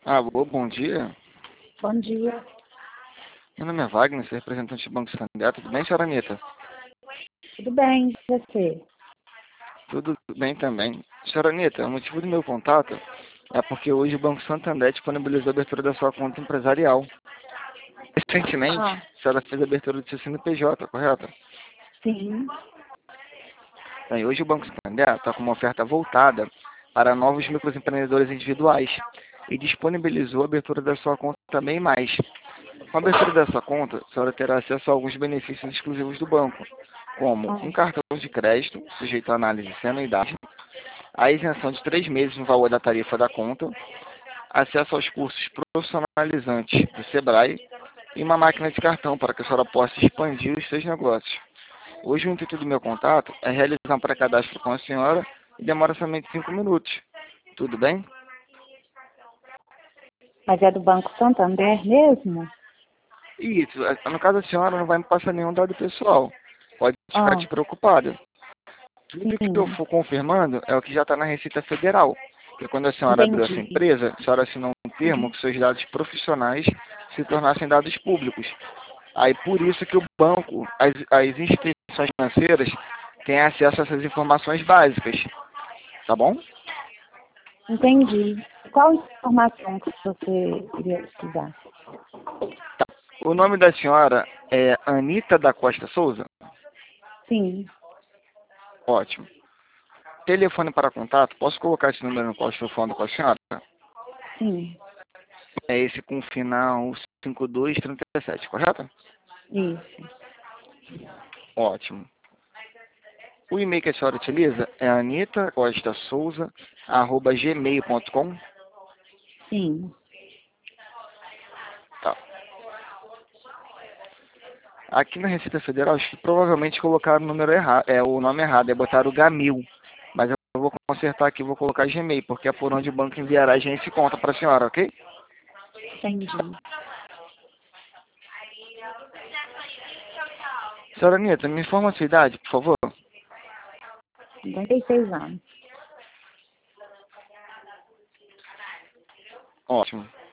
Alô, bom dia. Bom dia. Meu nome é Wagner, sou representante do Banco Santander. Tudo bem, senhora Anitta? Tudo bem, e você? Tudo bem também. Senhora Anitta, o motivo do meu contato é porque hoje o Banco Santander disponibilizou a abertura da sua conta empresarial. Recentemente, Ah, a senhora fez a abertura do seu CNPJ, correto? sim. Bem, hoje o Banco Santander está com uma oferta voltada para novos microempreendedores individuais e disponibilizou a abertura da sua conta também mais. Com a abertura dessa conta, a senhora terá acesso a alguns benefícios exclusivos do banco, como Ah, um cartão de crédito, sujeito a análise sem anuidade, a isenção de 3 meses no valor da tarifa da conta, acesso aos cursos profissionalizantes do Sebrae e uma máquina de cartão para que a senhora possa expandir os seus negócios. Hoje o intuito do meu contato é realizar um pré-cadastro com a senhora e demora somente 5 minutos. Tudo bem? mas é do Banco Santander mesmo? Isso, no caso a senhora não vai me passar nenhum dado pessoal. Pode ficar Ah, despreocupada. Tudo que eu sim. for confirmando é o que já está na Receita Federal. Porque quando a senhora abriu essa Entendi. empresa, a senhora assinou um termo Uhum. que seus dados profissionais se tornassem dados públicos. Aí por isso que o banco, as instituições financeiras têm acesso a essas informações básicas. Tá bom? Entendi. Qual informação que você queria pesquisar? O nome da senhora é Anita da Costa Souza? Sim, Ótimo. Telefone para contato, posso colocar esse número no qual estou falando com a senhora? sim. É esse com final 5237, correto? Isso. Ótimo. O e-mail que a senhora utiliza é anitacostasouza@gmail.com. Sim. Tá. Aqui na Receita Federal, acho que provavelmente colocaram o número errado, o nome errado, botaram o Gamil. Mas eu vou consertar aqui, vou colocar Gmail, porque é por onde o banco enviará a agência e conta para a senhora, ok? Entendi. Senhora Anitta, me informa a sua idade, por favor. 56 anos. Ótimo.